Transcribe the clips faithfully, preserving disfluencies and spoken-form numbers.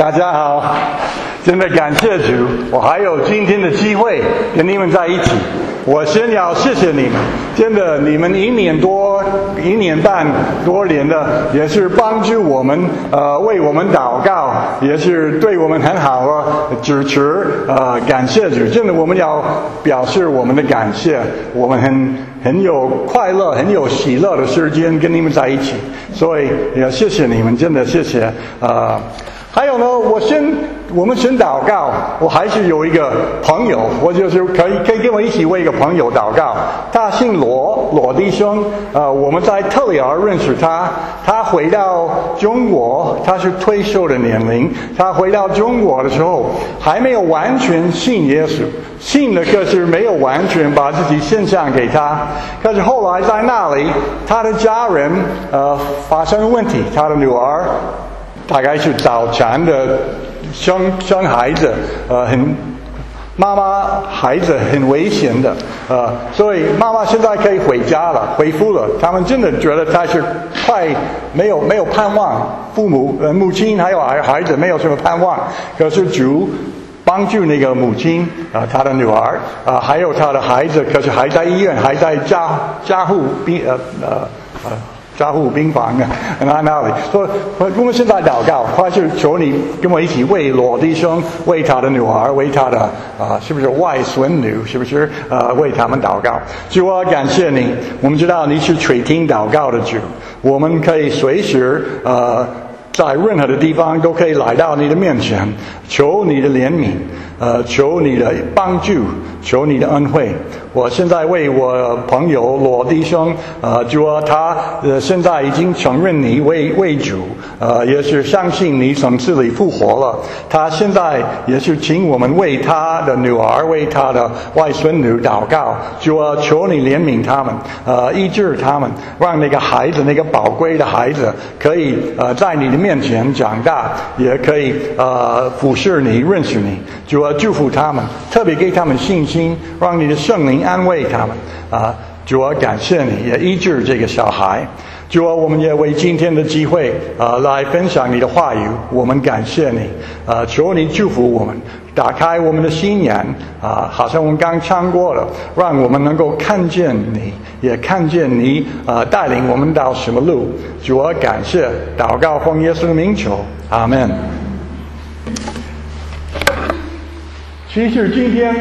大家好，真的感谢主，我还有今天的机会跟你们在一起。我先要谢谢你们，真的，你们一年多、一年半多年的，也是帮助我们，呃，为我们祷告，也是对我们很好的支持，呃，感谢主。真的，我们要表示我们的感谢，我们很很有快乐、很有喜乐的时间跟你们在一起，所以也谢谢你们，真的谢谢，呃。还有呢，我先我们先祷告。我还是有一个朋友，我就是可以可以跟我一起为一个朋友祷告。他姓罗，罗弟兄。呃，我们在特里尔认识他。他回到中国，他是退休的年龄。他回到中国的时候，还没有完全信耶稣，信了可是没有完全把自己献上给他。可是后来在那里，他的家人呃发生问题，他的女儿。大概是早产的生生孩子，呃，很妈妈孩子很危险的，呃，所以妈妈现在可以回家了，恢复了。他们真的觉得他是快没有没有盼望，父母呃母亲还有孩子没有什么盼望。可是主帮助那个母亲啊、呃，她的女儿啊、呃，还有她的孩子，可是还在医院，还在加加护病呃呃呃。加护病房啊，那那里。所以我们现在祷告，还是求你跟我一起为罗弟兄，为他的女儿，为他的啊、呃，是不是外孙女？是不是呃，为他们祷告？主啊，感谢你，我们知道你是垂听祷告的主，我们可以随时呃，在任何的地方都可以来到你的面前，求你的怜悯，呃，求你的帮助，求你的恩惠。我现在为我朋友罗弟兄，呃，主啊，他呃现在已经承认你为为主，呃，也是相信你从死里复活了。他现在也是请我们为他的女儿，为他的外孙女祷告。主啊，求你怜悯他们，呃，医治他们，让那个孩子，那个宝贵的孩子，可以呃在你的面前长大，也可以呃服侍你、认识你。主啊，祝福他们，特别给他们信心，让你的圣灵安慰他们啊！主啊，感谢你，也医治这个小孩。主啊，我们也为今天的机会啊来分享你的话语，我们感谢你啊！求你祝福我们，打开我们的心眼啊，好像我们刚唱过了，让我们能够看见你，也看见你啊带领我们到什么路。主啊，感谢，祷告奉耶稣的名求，阿们。其实今天。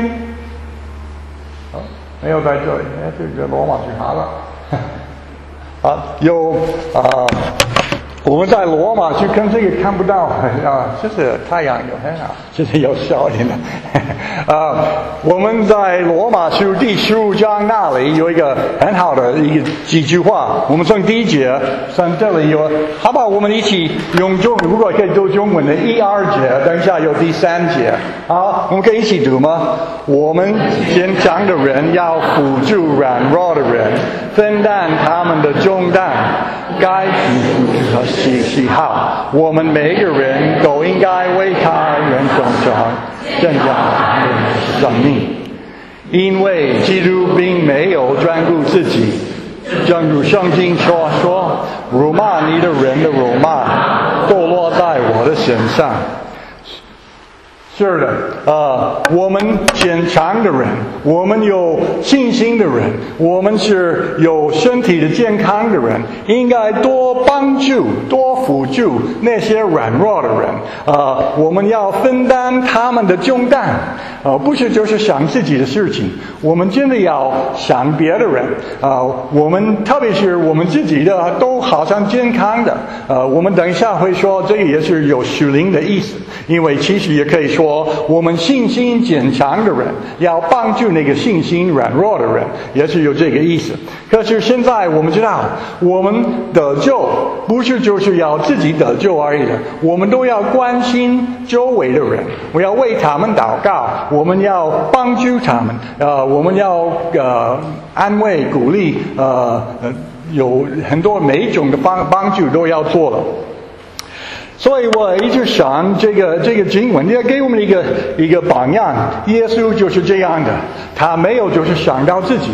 没有在这里，哎，这个罗马去哪了？啊，有啊、呃，我们在罗马去看这个看不到啊，就是太阳有很好，就是有小一点的。啊，我们在罗马书第十五章那里有一个很好的一个几句话，我们从第一节从这里有，好不好？我们一起用中，如果可以读中文的一二节，等一下有第三节，好，我们可以一起读吗？我们坚强的人要辅助软弱的人，分担他们的重担，该和喜喜好，我们每个人都应该为他人忠诚，增加生命。因为基督并没有专顾自己，正如圣经说说，辱骂你的人的辱骂都落在我的身上。是的，呃，我们坚强的人，我们有信心的人，我们是有身体的健康的人，应该多帮助、多辅助那些软弱的人。呃，我们要分担他们的重担，呃，不是就是想自己的事情，我们真的要想别的人。呃，我们特别是我们自己的都好像健康的。呃，我们等一下会说，这个也是有属灵的意思，因为其实也可以说。我们信心坚强的人要帮助那个信心软弱的人，也是有这个意思。可是现在我们知道，我们得救不是就是要自己得救而已的，我们都要关心周围的人，我要为他们祷告，我们要帮助他们，呃，我们要呃安慰鼓励，呃呃，有很多每一种的帮帮助都要做了。所以我一直想这个这个经文也给我们一个一个榜样，耶稣就是这样的，他没有就是想到自己，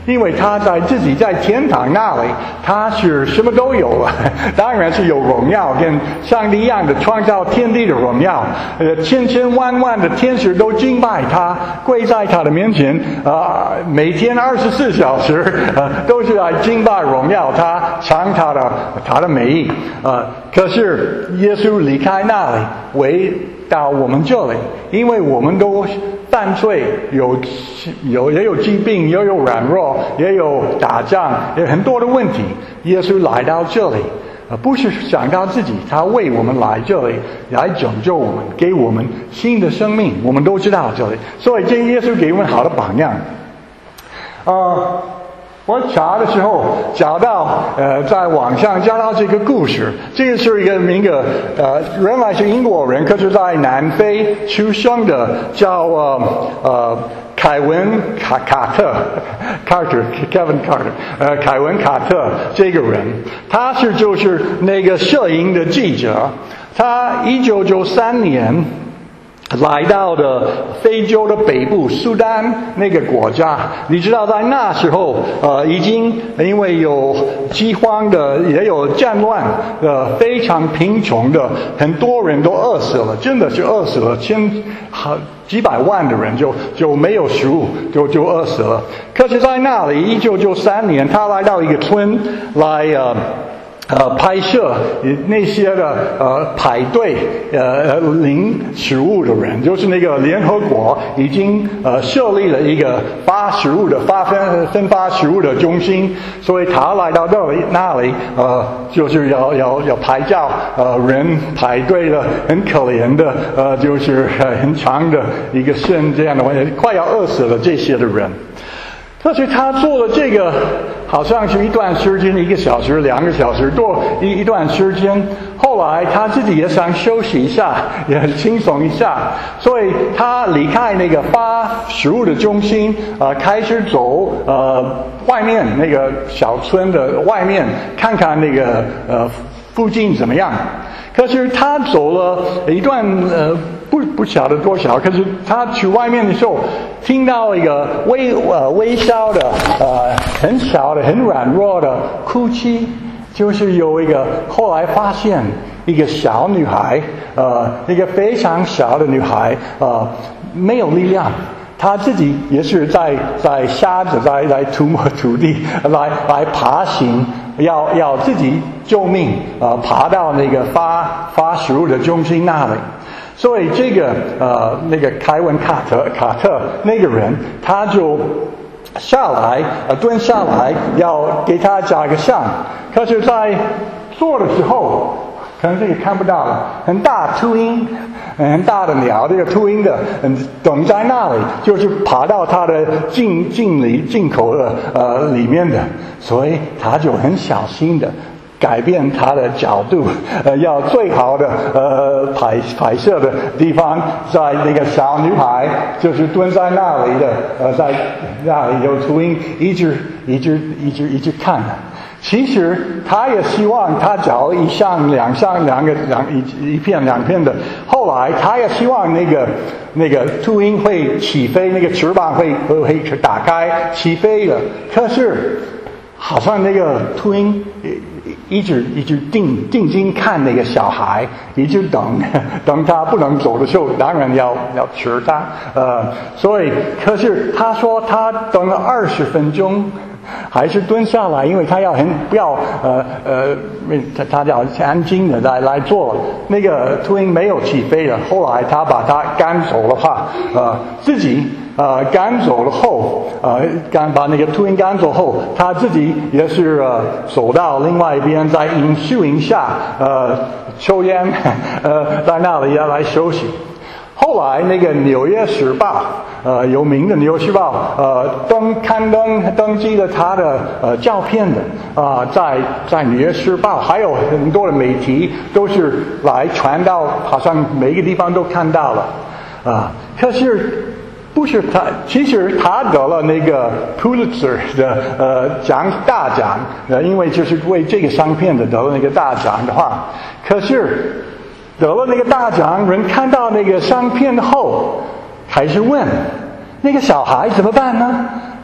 因为他在自己在天堂那里，他是什么都有了，当然是有荣耀，跟上帝一样的创造天地的荣耀。呃，千千万万的天使都敬拜他，跪在他的面前，啊、呃，每天二十四小时，呃，都是来敬拜荣耀他，尝他的他的美意。呃，可是耶稣离开那里，回到我们这里，因为我们都犯罪，有有也有疾病，也有软弱，也有打仗，也有很多的问题。耶稣来到这里，呃，不是想到自己，他为我们来这里，来拯救我们，给我们新的生命。我们都知道这里，所以这耶稣给我们好的榜样。呃，我查的时候找到，呃，在网上找到这个故事。这个是一个一个呃，原来是英国人，可是在南非出生的，叫呃呃凯文卡卡特 Carter Kevin Carter 呃凯文卡特这个人，他是就是那个摄影的记者，他一九九三年。来到的非洲的北部苏丹那个国家，你知道在那时候呃已经因为有饥荒的，也有战乱的，非常贫穷的，很多人都饿死了，真的是饿死了，千好几百万的人就就没有食物，就就饿死了。可是在那里一九九三年他来到一个村来呃呃，拍摄那些的呃排队呃领食物的人，就是那个联合国已经呃设立了一个发食物的发分分发食物的中心，所以他来到那里那里呃就是要要要拍照，呃人排队的很可怜的呃就是很长的一个线这样的，快要饿死了这些的人。但是他做了这个，好像是一段时间，一个小时、两个小时，多一一段时间。后来他自己也想休息一下，也很轻松一下，所以他离开那个发食物的中心，呃，开始走呃外面那个小村的外面，看看那个呃附近怎么样。可是他走了一段呃不不晓得多少，可是他去外面的时候，听到一个微呃微小的呃很小的很软弱的哭泣，就是有一个后来发现一个小女孩，呃一个非常小的女孩，呃没有力量。他自己也是在在沙子在来涂抹土地来来爬行，要要自己救命呃爬到那个发发食物的中心那里。所以这个呃那个凯文卡特卡特那个人，他就下来呃蹲下来要给他加个像，可是在做的时候。可能这个看不到了，很大秃鹰，很大的鸟，这个秃鹰的，嗯，等在那里，就是爬到它的进进里进口的呃里面的，所以他就很小心的改变它的角度，呃，要最好的呃拍拍摄的地方，在那个小女孩就是蹲在那里的，呃，在那里有秃鹰一直一直一直一直看。其实他也希望他找一项两项两个两一一片两片的，后来他也希望那个那个秃鹰会起飞，那个翅膀会会打开起飞了。可是好像那个秃鹰一直一直定定睛看那个小孩，一直等等他不能走的时候，当然要要吃他。呃，所以可是他说他等了二十分钟。还是蹲下来，因为他要很不要呃呃，他他要安静的来来做。那个秃鹰没有起飞了，后来他把他赶走的话，呃，自己呃赶走了后，呃赶把那个秃鹰赶走后，他自己也是呃走到另外一边，在荫树荫下呃抽烟，呃在那里要来休息。后来那个《纽约时报》呃有名的《纽约时报》呃登刊登登记了他的呃照片的啊、呃，在在《纽约时报》还有很多的媒体都是来传到，好像每一个地方都看到了啊、呃。可是不是他，其实他得了那个 Pulitzer 的呃奖大奖，呃，因为就是为这个相片的得了那个大奖的话，可是。得了那个大奖，人看到那个相片后，开始问那个小孩怎么办呢？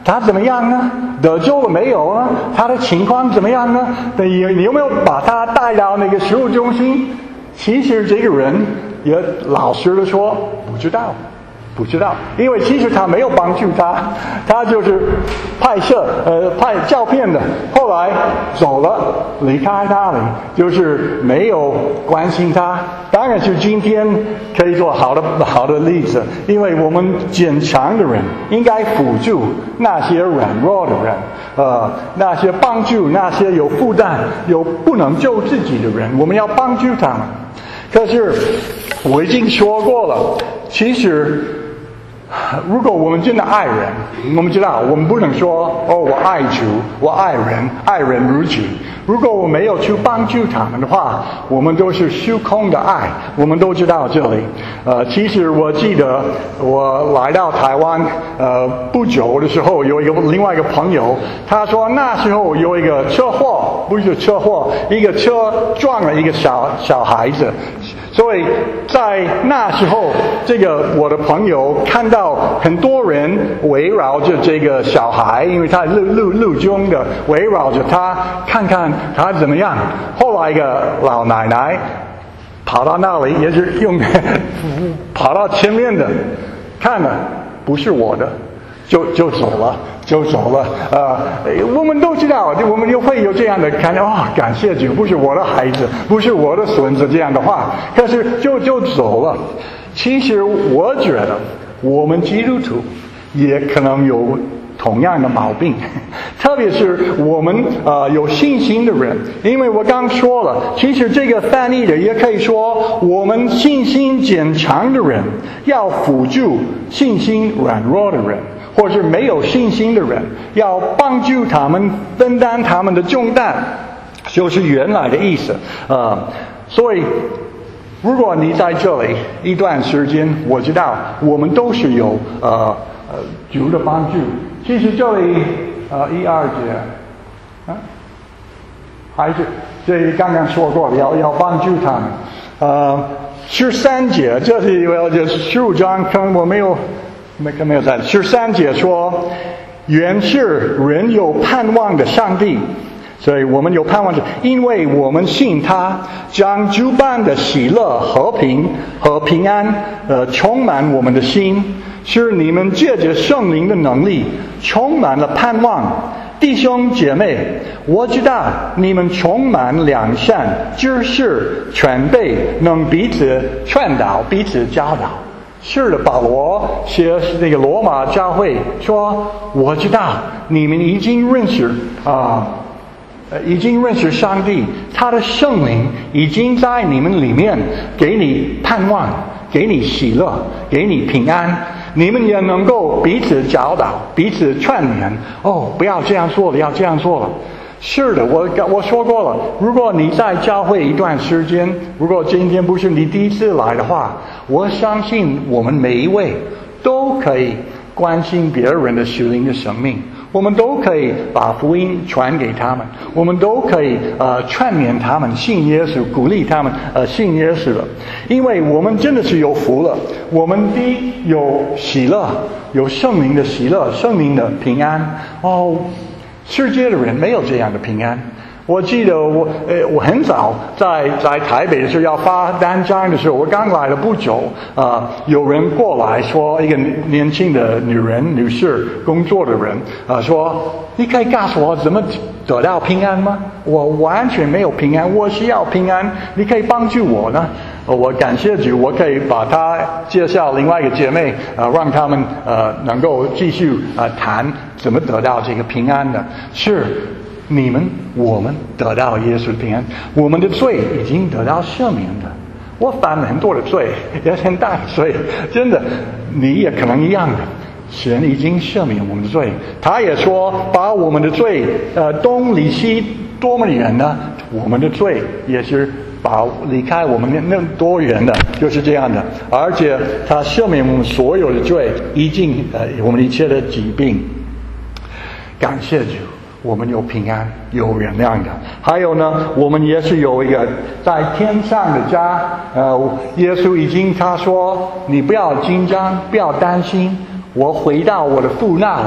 他怎么样呢？得救了没有呢？他的情况怎么样呢？你你有没有把他带到那个食物中心？其实这个人也老实的说不知道。不知道，因为其实他没有帮助他，他就是拍摄呃拍照片的，后来走了，离开那里，就是没有关心他。当然是今天可以做好的好的例子，因为我们坚强的人应该辅助那些软弱的人，呃，那些帮助那些有负担、有不能救自己的人，我们要帮助他们。可是我已经说过了，其实。如果我们真的爱人，我们知道我们不能说哦，我爱主，我爱人，爱人如己。如果我没有去帮助他们的话，我们都是虚空的爱。我们都知道这里。呃，其实我记得我来到台湾呃不久的时候，有一个另外一个朋友，他说那时候有一个车祸，不是车祸，一个车撞了一个小小孩子。所以在那时候，这个我的朋友看到很多人围绕着这个小孩，因为他路路路中的围绕着他，看看他怎么样。后来一个老奶奶跑到那里，也是用跑到前面的，看了不是我的，就就走了。就走了，呃，我们都知道，我们就会有这样的看到，哦，感谢主，不是我的孩子，不是我的孙子这样的话，可是就就走了。其实我觉得，我们基督徒也可能有同样的毛病，特别是我们呃有信心的人，因为我刚说了，其实这个翻译的也可以说，我们信心坚强的人要辅助信心软弱的人。或是没有信心的人，要帮助他们分担他们的重担，就是原来的意思。呃，所以如果你在这里一段时间，我知道我们都是有呃呃主的帮助。其实这里呃一二节啊，还是这刚刚说过要要帮助他们。呃，十三节，这是我这十五章，可能我没有。没没有在十三节说，原是人有盼望的上帝，所以我们有盼望的，因为我们信他，将诸般的喜乐、和平和平安，呃，充满我们的心，使你们借着圣灵的能力，充满了盼望。弟兄姐妹，我知道你们充满良善、知识、全备，能彼此劝导、彼此教导。是的，保罗写那个罗马教会说，我知道你们已经认识啊、呃，已经认识上帝，他的圣灵已经在你们里面，给你盼望，给你喜乐，给你平安。你们也能够彼此教导，彼此劝勉。哦，不要这样做了，要这样做了。是的，我我说过了，如果你在教会一段时间，如果今天不是你第一次来的话，我相信我们每一位都可以关心别人的属灵的生命，我们都可以把福音传给他们，我们都可以呃劝勉他们信耶稣，鼓励他们呃信耶稣了，因为我们真的是有福了。我们第一有喜乐，有圣灵的喜乐，圣灵的平安。哦。世界的人没有这样的平安。我记得我呃我很早在在台北的时候要发单张的时候，我刚来了不久啊、呃，有人过来说，一个年轻的女人女士工作的人啊、呃、说，你可以告诉我怎么得到平安吗？我完全没有平安，我需要平安，你可以帮助我呢？我感谢主，我可以把她介绍另外一个姐妹啊、呃，让他们呃能够继续啊、呃、谈怎么得到这个平安的。是你们我们得到耶稣的平安，我们的罪已经得到赦免的。我犯了很多的罪，也很大的罪，真的，你也可能一样的。神已经赦免我们的罪，他也说把我们的罪呃东离西多么远呢？我们的罪也是把离开我们那么多远的，就是这样的。而且他赦免我们所有的罪，已经呃我们一切的疾病。感谢主，我们有平安，有原谅的。还有呢，我们也是有一个在天上的家。呃，耶稣已经他说，你不要紧张，不要担心。我回到我的父那里，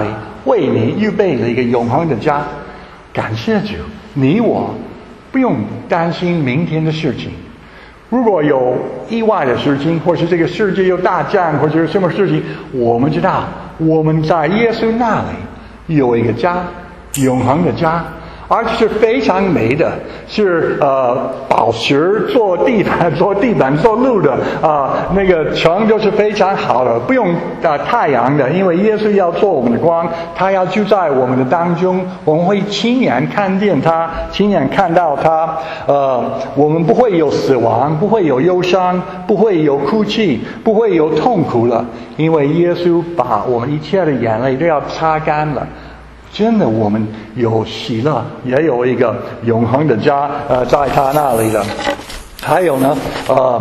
为你预备了一个永恒的家。感谢主，你我不用担心明天的事情。如果有意外的事情，或是这个世界有大战，或者是什么事情，我们知道我们在耶稣那里有一个家，永恒的家，而且是非常美的，是呃宝石做地板、做地板、做路的啊、呃，那个城就是非常好的，不用呃太阳的，因为耶稣要做我们的光，他要住在我们的当中，我们会亲眼看见他，亲眼看到他。呃，我们不会有死亡，不会有忧伤，不会有哭泣，不会有痛苦了，因为耶稣把我们一切的眼泪都要擦干了。真的，我们有喜乐，也有一个永恒的家，呃，在他那里了。还有呢，呃，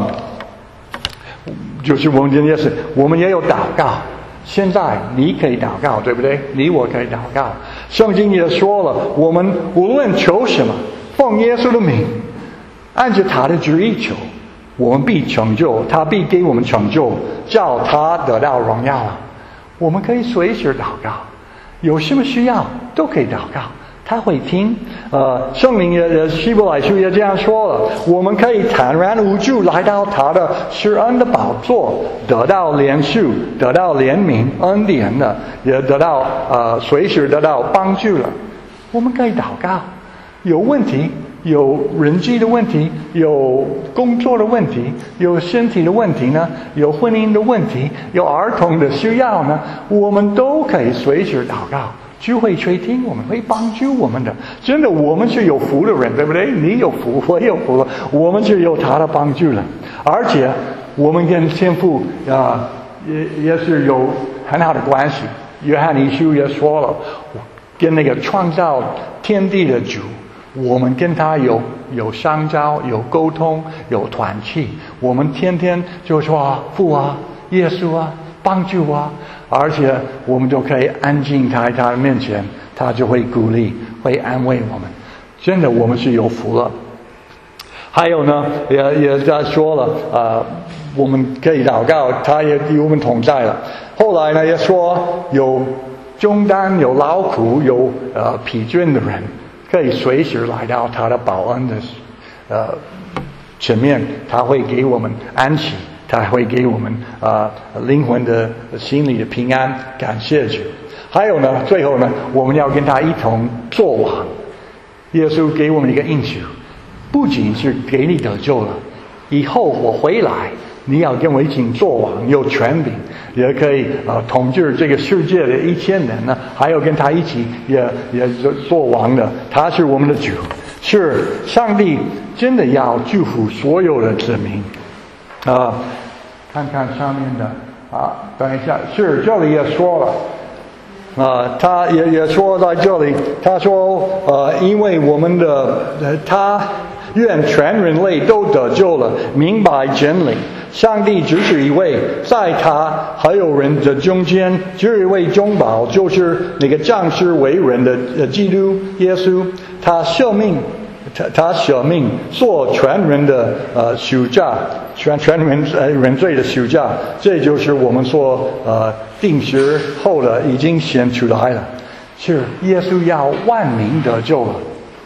就是我们今天是，我们也有祷告。现在你可以祷告，对不对？你我可以祷告。圣经也说了，我们无论求什么，奉耶稣的名，按着他的旨意求，我们必成就，他必给我们成就，叫他得到荣耀了。我们可以随时祷告。有什么需要都可以祷告，他会听。呃，圣灵也希伯来书也这样说了，我们可以坦然无惧来到他的施恩的宝座，得到怜恤，得到怜悯恩典的，也得到呃随时得到帮助了。我们可以祷告，有问题，有人际的问题，有工作的问题，有身体的问题呢，有婚姻的问题，有儿童的需要呢，我们都可以随时祷告，就会垂听我们，会帮助我们的。真的，我们是有福的人，对不对？你有福，我有福了，我们是有他的帮助了。而且我们跟天父啊、呃、也也是有很好的关系。约翰一书也说了，跟那个创造天地的主，我们跟他有有相交，有沟通，有团契。我们天天就说父啊，耶稣啊，帮助啊，而且我们都可以安静在他的面前，他就会鼓励，会安慰我们。真的，我们是有福了。还有呢，也也在说了，呃，我们可以祷告，他也与我们同在了。后来呢，也说有重担、有劳苦、有呃疲倦的人，可以随时来到他的保恩的呃前面，他会给我们安息，他会给我们啊、呃、灵魂的心理的平安，感谢主。还有呢，最后呢，我们要跟他一同作王。耶稣给我们一个应许，不仅是给你得救了，以后我回来，你要跟我一起作王，有权柄，也可以呃统治这个世界的一千人呢，还有跟他一起也也作王的，他是我们的主，是上帝真的要祝福所有的子民啊、呃！看看上面的啊，等一下，是这里也说了。啊、呃，他也也说在这里，他说，呃，因为我们的，呃、他愿全人类都得救了，明白真理。上帝只是一位，在他还有人的中间，只有一位中保，就是那个降世为人的呃基督耶稣，他舍命。他他舍命做全人的呃赎价，全全人呃人罪的赎价，这就是我们说呃定时后的已经显出来了，是耶稣要万民得救了。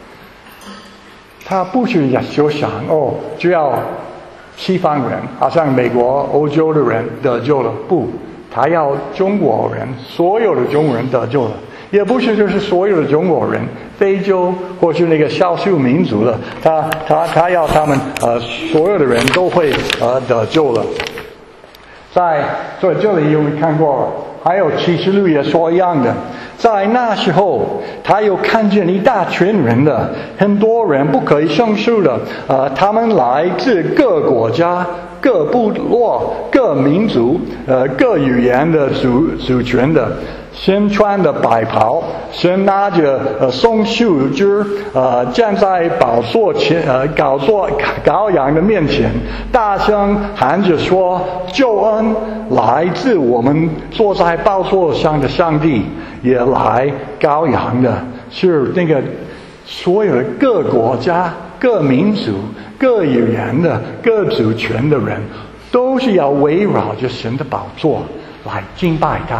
他不是就想哦，只要西方人，好像美国、欧洲的人得救了，不，他要中国人，所有的中国人得救了。也不是就是所有的中国人，非洲或是那个少数民族的，他他他要他们呃所有的人都会呃得救了。在在这里有看过，还有启示录也说一样的，在那时候他有看见一大群人的，很多人不可以胜数的，呃，他们来自各国家、各部落、各民族、呃各语言的族族群的。身穿的白袍，身拿着呃松树枝，呃站在宝座前，呃宝座羔羊的面前，大声喊着说：救恩来自我们坐在宝座上的上帝，也来羔羊的，是那个所有的各国家、各民族、各语言的、各族群的人，都是要围绕着神的宝座来敬拜他。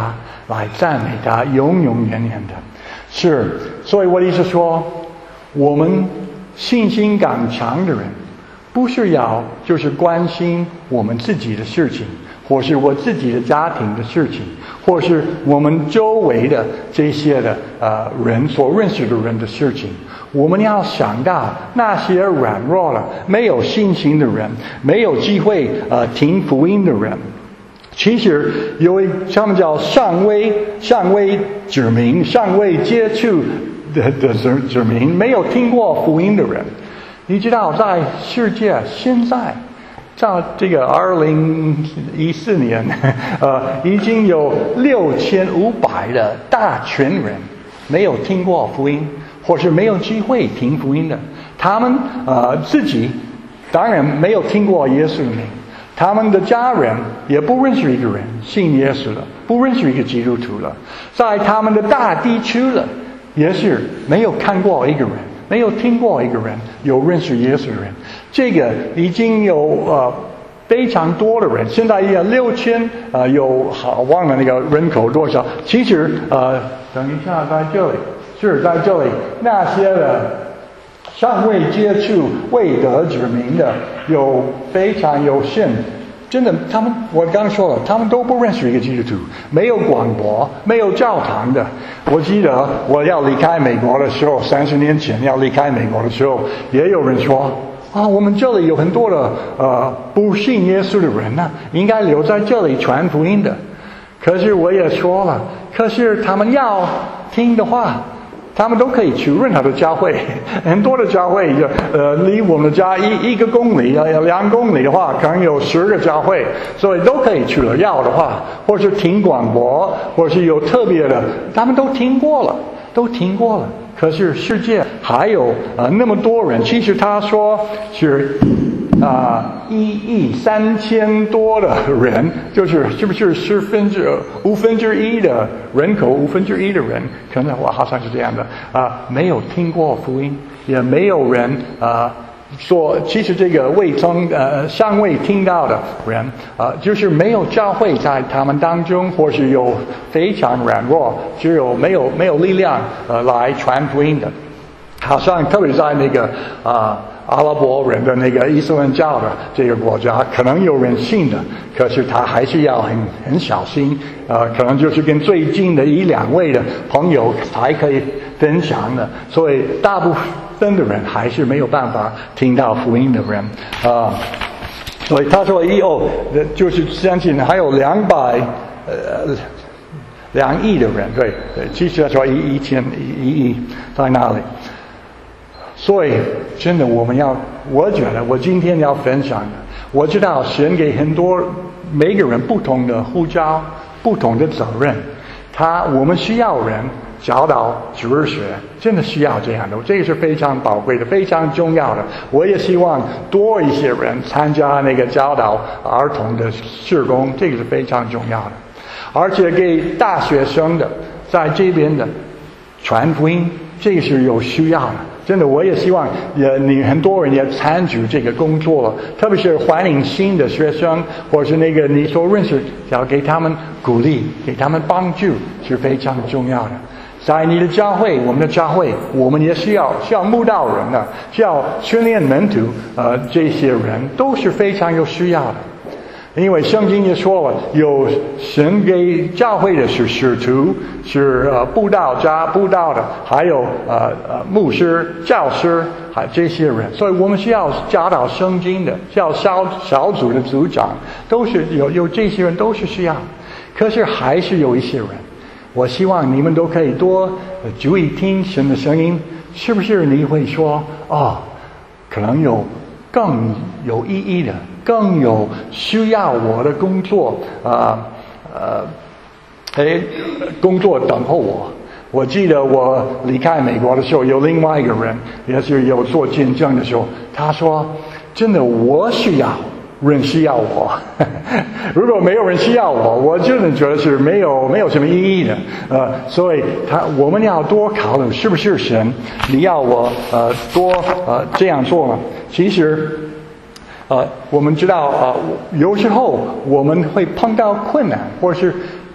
来赞美他，永永远远的。是，所以我的意思说，我们信心刚强的人，不是要就是关心我们自己的事情，或是我自己的家庭的事情，或是我们周围的这些的呃人所认识的人的事情。我们要想到那些软弱了、没有信心的人，没有机会呃听福音的人。其实有一他们叫尚未尚未指明、尚未接触的的指指明，没有听过福音的人。你知道，在世界现在，在这个二零一四年，呃，已经有六千五百的大群人没有听过福音，或是没有机会听福音的。他们呃自己当然没有听过耶稣的名。他们的家人也不认识一个人信耶稣了，不认识一个基督徒了，在他们的大地区了，也是没有看过一个人，没有听过一个人有认识耶稣的人。这个已经有呃非常多的人，现在也六千呃有好忘了那个人口多少。其实呃等一下，在这里是在这里那些的尚未接触未得指明的有非常有限，真的，他们我刚刚说了，他们都不认识一个基督徒，没有广播，没有教堂的。我记得我要离开美国的时候，三十年前要离开美国的时候，也有人说啊，我们这里有很多的呃不信耶稣的人呢、啊，应该留在这里传福音的。可是我也说了，可是他们要听的话，他们都可以去任何的教会，很多的教会，呃，离我们的家一一个公里，呃，两公里的话，可能有十个教会，所以都可以去了。要的话，或是听广播，或是有特别的，他们都听过了，都听过了。可是世界还有呃那么多人，其实他说是啊一亿三千多的人，就是是不是十分之五分之一的人口，五分之一的人，可能我好像是这样的啊、呃，没有听过福音，也没有人啊。呃说，其实这个未曾呃尚未听到的人啊、呃，就是没有教会在他们当中，或是有非常软弱，只有没有没有力量呃来传福音的。好像特别在那个啊、呃、阿拉伯人的那个伊斯兰教的这个国家，可能有人信的，可是他还是要很很小心，呃，可能就是跟最近的一两位的朋友才可以分享的，所以大部分。真的人还是没有办法听到福音的人啊、呃，所以他说一哦，就是相信还有两百呃两亿的人，对对，其实他说一一千一亿在哪里？所以真的我们要，我觉得我今天要分享的，我知道神给很多每个人不同的呼召，不同的责任，他我们需要人。教导主日学真的需要这样的，这个是非常宝贵的，非常重要的。我也希望多一些人参加那个教导儿童的事工，这个是非常重要的。而且给大学生的在这边的传福音，这个是有需要的。真的，我也希望也你很多人也参与这个工作，特别是欢迎新的学生，或是那个你所认识，要给他们鼓励，给他们帮助是非常重要的。在你的教会，我们的教会，我们也需要需要慕道人的，需要训练门徒，呃，这些人都是非常有需要的。因为圣经也说了，有神给教会的是使徒，是呃布道家布道的，还有呃呃牧师、教师，还这些人，所以我们需要教导圣经的，需要小小组的组长，都是有有这些人都是需要。可是还是有一些人。我希望你们都可以多注意听神的声音，是不是你会说哦，可能有更有意义的，更有需要我的工作啊呃诶工作等候我。我记得我离开美国的时候，有另外一个人也是有做见证的时候，他说真的我需要人需要我，如果没有人需要我，我真的觉得是没有没有什么意义的。呃，所以他我们要多考虑是不是神你要我呃多呃这样做呢？其实呃我们知道呃有时候我们会碰到困难，或是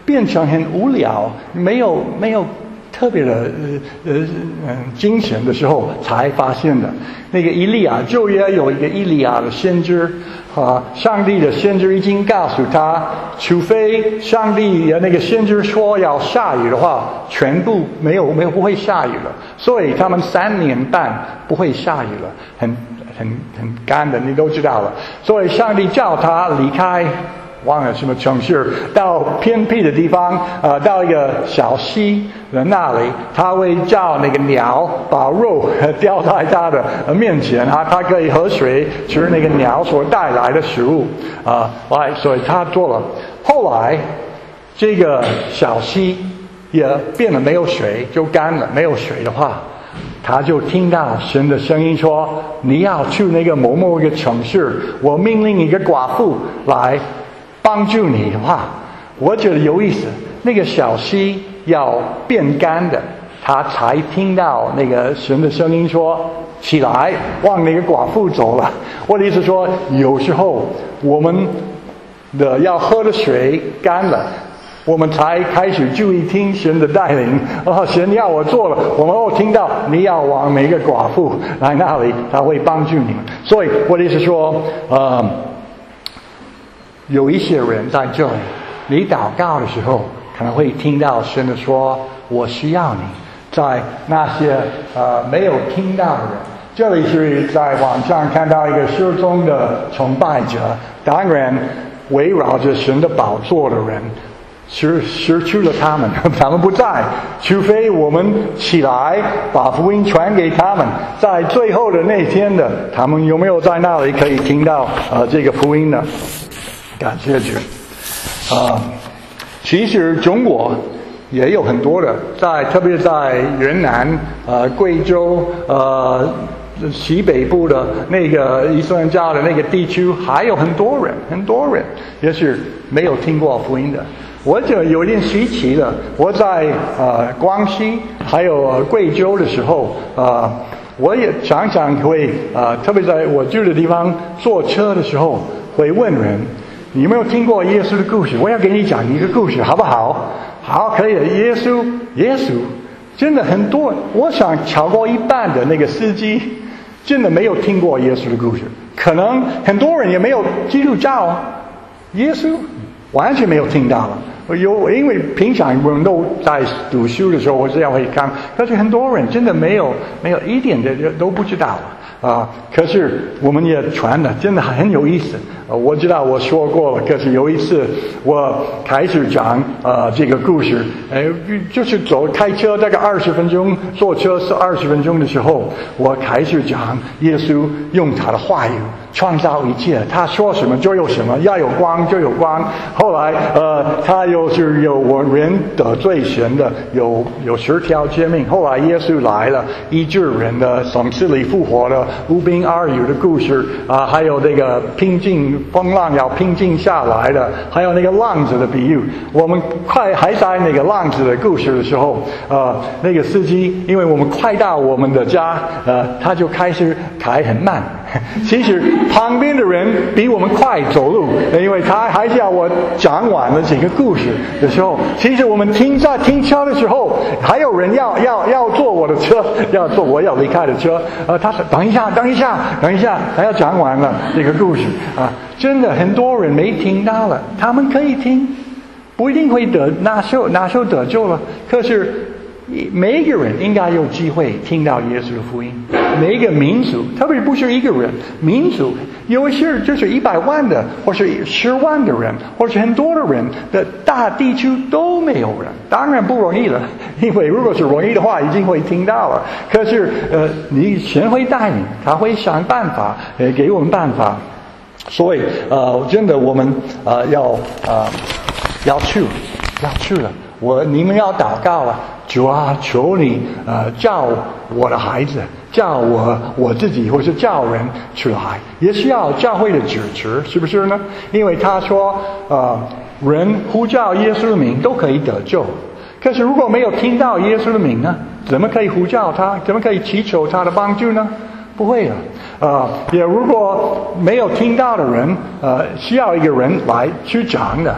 变成很无聊，没有没有特别的呃呃嗯精神的时候才发现的。那个以利亚，旧约有一个以利亚的先知啊，上帝的先知已经告诉他，除非上帝那个先知说要下雨的话，全部没有没有不会下雨了。所以他们三年半不会下雨了，很很很干的，你都知道了。所以上帝叫他离开。忘了什么城市，到偏僻的地方，呃，到一个小溪的那里，他会叫那个鸟把肉叼在他的面前啊，他可以喝水，吃那个鸟所带来的食物啊，来，所以他做了。后来，这个小溪也变得没有水，就干了。没有水的话，他就听到神的声音说：“你要去那个某某一个城市，我命令一个寡妇来。”帮助你的话，我觉得有意思。那个小溪要变干的，他才听到那个神的声音说：“起来，往那个寡妇走了。”我的意思说，有时候我们的要喝的水干了，我们才开始注意听神的带领。哦，神要我做了，我们哦听到你要往每个寡妇来那里，他会帮助你们。所以我的意思说，呃。有一些人在这里，你祷告的时候可能会听到神的说：“我需要你。”在那些呃没有听到的人，这里是在网上看到一个失踪的崇拜者，当然围绕着神的宝座的人，失失去了他们，他们不在，除非我们起来把福音传给他们。在最后的那天的，他们有没有在那里可以听到呃这个福音呢？感谢主啊！其实中国也有很多的，在特别在云南、呃贵州、呃西北部的那个伊斯兰教的那个地区，还有很多人，很多人也是没有听过福音的。我就有点稀奇了。我在呃广西还有贵州的时候，呃，我也常常会呃，特别在我住的地方坐车的时候，会问人。你有没有听过耶稣的故事？我要给你讲一个故事，好不好？好，可以的。耶稣，耶稣，真的很多，我想超过一半的那个司机，真的没有听过耶稣的故事。可能很多人也没有基督教，耶稣完全没有听到了。有，因为平常我们都在读书的时候，我这样会看，但是很多人真的没有，没有一点的都不知道了。啊！可是我们也传了，真的很有意思。呃，我知道我说过了，可是有一次我开始讲呃这个故事，呃，就是走开车大概二十分钟，坐车是二十分钟的时候，我开始讲耶稣用他的话语创造一切，他说什么就有什么，要有光就有光。后来呃，他又是有我人得罪神的，有有十条诫命。后来耶稣来了，医治人的，从死里复活的。无病而愈的故事啊，还有那个平静风浪要平静下来的，还有那个浪子的比喻。我们快还在那个浪子的故事的时候，呃，那个司机，因为我们快到我们的家，呃，他就开始开很慢。其实旁边的人比我们快走路，因为他还是要我讲完了这个故事的时候，其实我们听在听车的时候，还有人要要要坐我的车，要坐我要离开的车，呃，他说等一下。等一下，等一下，还要讲完了这个故事啊！真的很多人没听到了，他们可以听，不一定会得哪时候哪时候得救了。可是每一个人应该有机会听到耶稣的福音。每一个民族，特别不是一个人，民族有一些就是一百万的，或是十万的人，或是很多的人的大地区都没有人，当然不容易了。因为如果是容易的话，已经会听到了。可是呃，你神会带领，他会想办法，呃，给我们办法。所以呃，真的我们呃要呃要去要去了。我你们要祷告了。主啊，求你呃叫我的孩子，叫我我自己，或是叫人出来，也需要教会的支持，是不是呢？因为他说呃人呼叫耶稣的名都可以得救，可是如果没有听到耶稣的名呢，怎么可以呼叫他？怎么可以祈求他的帮助呢？不会了。呃，也如果没有听到的人，呃，需要一个人来去讲的。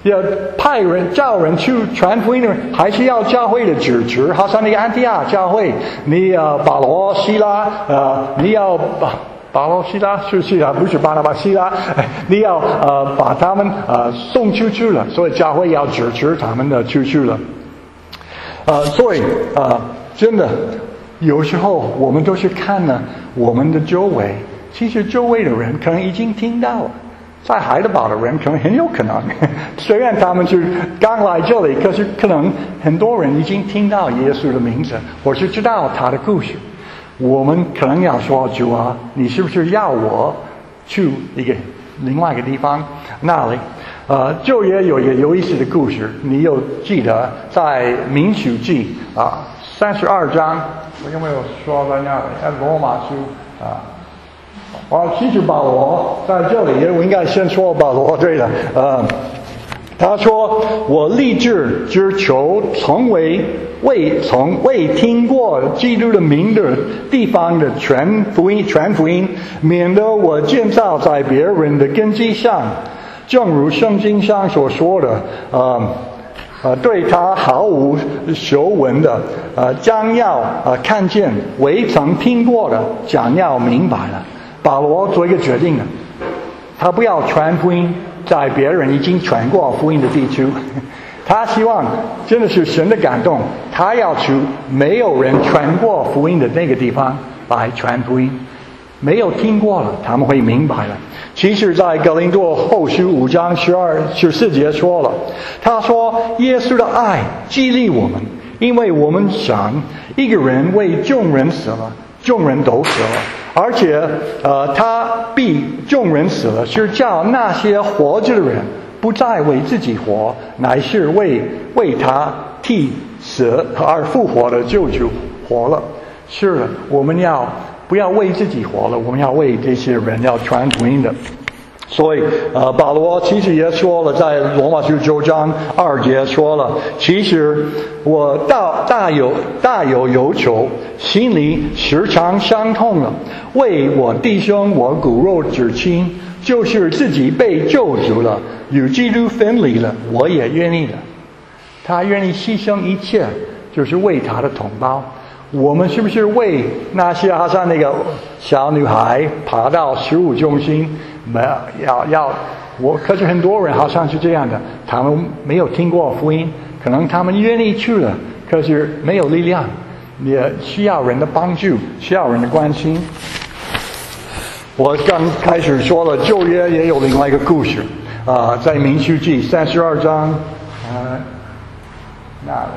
要派人叫人去传福音的人，还是要教会的支持。好像那个安提亚教会，你呃保罗、希拉，呃你要把保罗、希拉是希拉，不是巴拿巴、希拉，你要呃把他们呃送出去了，所以教会要支持他们的出去了。呃，所以呃真的有时候我们都是看呢我们的周围，其实周围的人可能已经听到了。在海德堡的人可能很有可能，虽然他们是刚来这里，可是可能很多人已经听到耶稣的名字，或是知道他的故事。我们可能要说，主啊，你是不是要我去一个另外一个地方？那里，呃，就也有一个有意思的故事，你有记得在民数记啊三十二章，我有没有说在那里？在罗马书啊。啊，其实保罗在这里，我应该先说保罗对的。呃，他说：“我立志只求从未未从未听过基督的名的地方的全福音，全福音，免得我建造在别人的根基上。正如圣经上所说的，呃。”呃，对他毫无学问的，呃，将要呃看见未曾听过的，将要明白了。保罗做一个决定了，他不要传福音在别人已经传过福音的地区，他希望真的是神的感动，他要去没有人传过福音的那个地方来传福音，没有听过了，他们会明白了。其实在哥林多后书五章十二十四节说了，他说耶稣的爱激励我们，因为我们想一个人为众人死了，众人都死了，而且呃他必众人死了，是叫那些活着的人不再为自己活，乃是为为他替死而复活的救主活了。是的，我们要不要为自己活了，我们要为这些人要传福音的。所以呃保罗其实也说了，在罗马书九章二节说了，其实我大大有大有忧愁，心里时常伤痛了，为我弟兄我骨肉至亲，就是自己被救赎了，与基督分离了，我也愿意的。他愿意牺牲一切，就是为他的同胞。我们是不是为那些好像那个小女孩爬到食物中心，没要要我？可是很多人好像是这样的，他们没有听过福音，可能他们愿意去了，可是没有力量，也需要人的帮助，需要人的关心。我刚开始说了，旧约也有另外一个故事啊、呃，在民数记三十二章，呃，那里。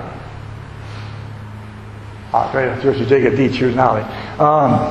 啊，对了，就是这个地区那里啊、嗯。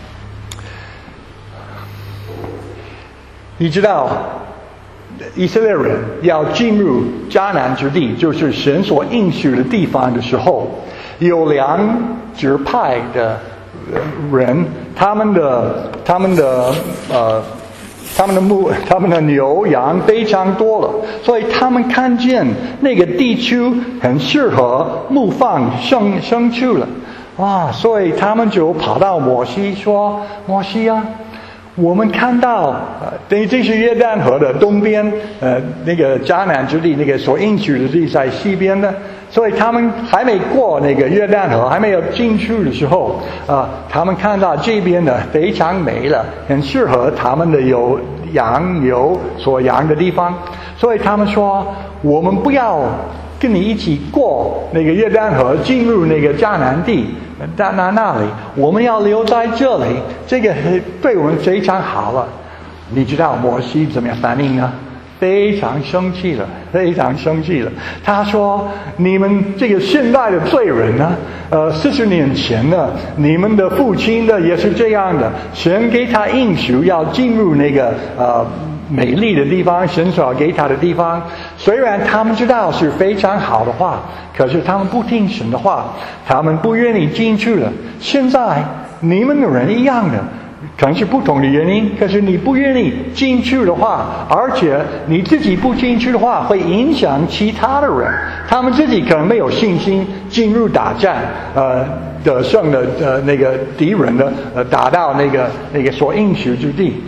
你知道，以色列人要进入迦南之地，就是神所应许的地方的时候，有两支派的人，他们的他们的呃。他们的牧，他们的牛羊非常多了，所以他们看见那个地区很适合牧放牲牲畜了，哇！所以他们就跑到摩西说：“摩西啊，我们看到，呃，这这是约旦河的东边，呃，那个迦南之地，那个所应许的地在西边的。”所以他们还没过那个约旦河，还没有进去的时候，啊、呃，他们看到这边的非常美了，很适合他们的有羊牛所养的地方，所以他们说：“我们不要跟你一起过那个约旦河，进入那个迦南地，那那那里，我们要留在这里，这个对我们非常好了。”你知道摩西怎么样反应呢？非常生气了，非常生气了。他说：“你们这个现代的罪人呢？呃，四十年前呢，你们的父亲呢也是这样的。神给他应许要进入那个呃美丽的地方，神所给他的地方。虽然他们知道是非常好的话，可是他们不听神的话，他们不愿意进去了。现在你们的人一样的。”可能是不同的原因，可是你不愿意进去的话，而且你自己不进去的话，会影响其他的人，他们自己可能没有信心进入打仗，呃，得胜的呃那个敌人的呃打到那个那个所应许之地，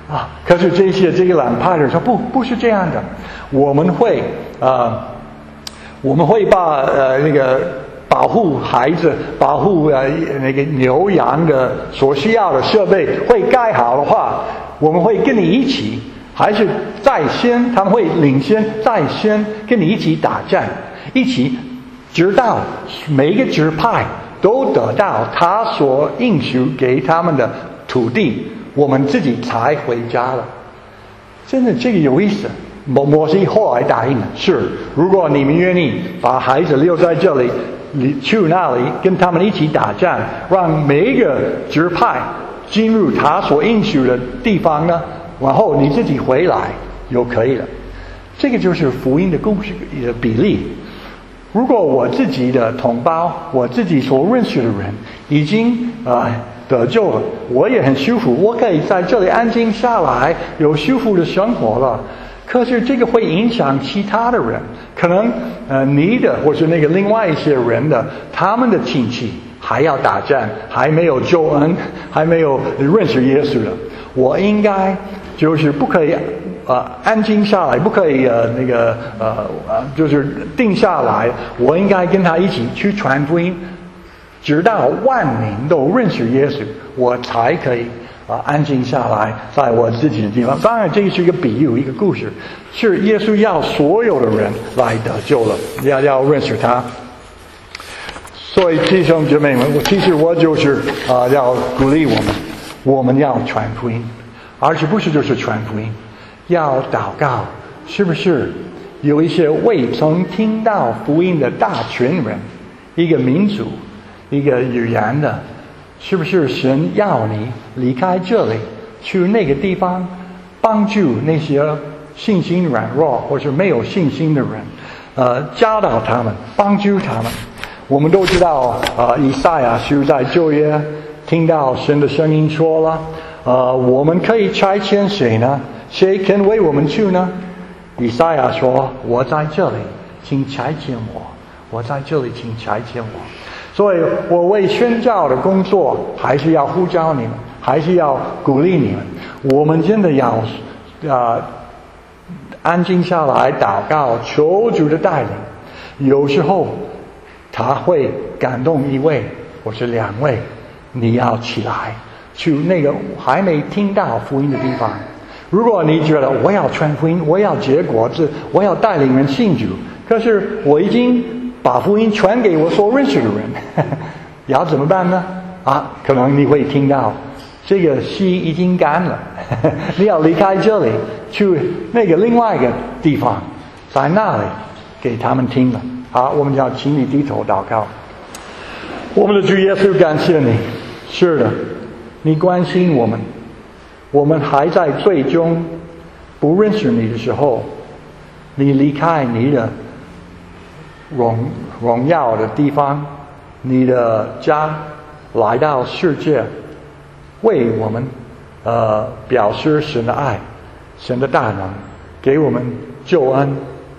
啊，可是这些这个懒派的人说不，不是这样的，我们会啊、呃，我们会把呃那个保护孩子、保护呃那个牛羊的所需要的设备会盖好的话，我们会跟你一起，还是在先，他们会领先在先跟你一起打仗，一起直到每一个支派都得到他所应许给他们的土地，我们自己才回家了。真的，这个有意思。摩摩西后来答应了，是如果你们愿意把孩子留在这里，去那里跟他们一起打仗，让每一个支派进入他所应许的地方呢，然后你自己回来就可以了。这个就是福音的故事的比例。如果我自己的同胞，我自己所认识的人已经呃得救了，我也很舒服，我可以在这里安静下来，有舒服的生活了。可是这个会影响其他的人，可能呃你的或是那个另外一些人的，他们的亲戚还要打仗，还没有救恩，还没有认识耶稣的，我应该就是不可以呃安静下来，不可以呃那个呃呃就是定下来，我应该跟他一起去传福音，直到万民都认识耶稣，我才可以啊，安静下来，在我自己的地方。当然，这是一个比喻，一个故事，是耶稣要所有的人来得救了，要要认识他。所以弟兄姐妹们，我其实我就是啊、呃，要鼓励我们，我们要传福音，而且不是就是传福音，要祷告，是不是有一些未曾听到福音的大群人，一个民族，一个语言的？是不是神要你离开这里，去那个地方，帮助那些信心软弱或是没有信心的人，呃，教导他们，帮助他们。我们都知道，呃，以赛亚书在旧约听到神的声音说了，呃，我们可以差遣谁呢？谁肯为我们去呢？以赛亚说：“我在这里，请差遣我。我在这里，请差遣我。”所以我为宣教的工作还是要呼召你们，还是要鼓励你们。我们真的要啊、呃、安静下来祷告，求主的带领。有时候他会感动一位或是两位，你要起来去那个还没听到福音的地方。如果你觉得我要传福音，我要结果子，我要带领人信主，可是我已经把福音传给我所认识的人，呵呵，要怎么办呢？啊，可能你会听到这个溪已经干了，呵呵，你要离开这里，去那个另外一个地方，在那里给他们听了。好，我们要请你低头祷告。我们的主耶稣，感谢你，是的，你关心我们，我们还在最终不认识你的时候，你离开你的荣荣耀的地方，你的家，来到世界，为我们呃表示神的爱，神的大能，给我们救恩。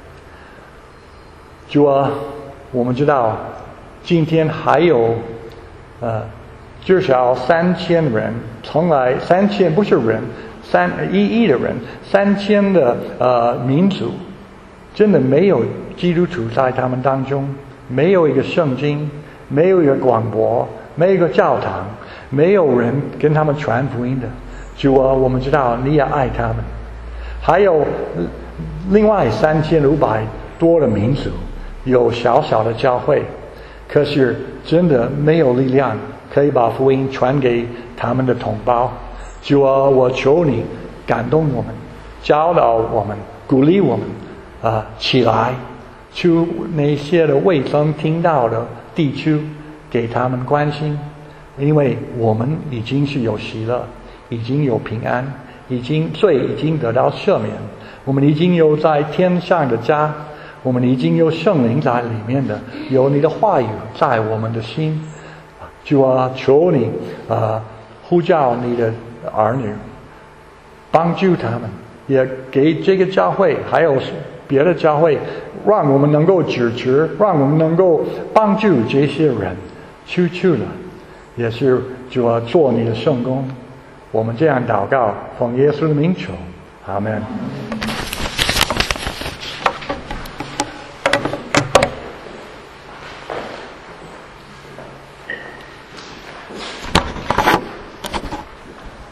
主啊，我们知道今天还有呃至少三千人，从来三千不是人，三一亿的人，三千的呃民族，真的没有基督徒在他们当中，没有一个圣经，没有一个广播，没有一个教堂，没有人跟他们传福音的。主啊，我们知道你也爱他们。还有另外三千五百多的民族，有小小的教会，可是真的没有力量可以把福音传给他们的同胞。主啊，我求你感动我们，教导我们，鼓励我们啊、呃，起来去那些的未曾听到的地区，给他们关心，因为我们已经是有喜乐，已经有平安，已经罪已经得到赦免，我们已经有在天上的家，我们已经有圣灵在里面的，有你的话语在我们的心。主啊，求你啊、呃，呼叫你的儿女，帮助他们，也给这个教会还有别的教会，让我们能够支持，让我们能够帮助这些人出去了，也是主啊，做你的圣工， 我们这样祷告，奉耶稣的名求，阿们。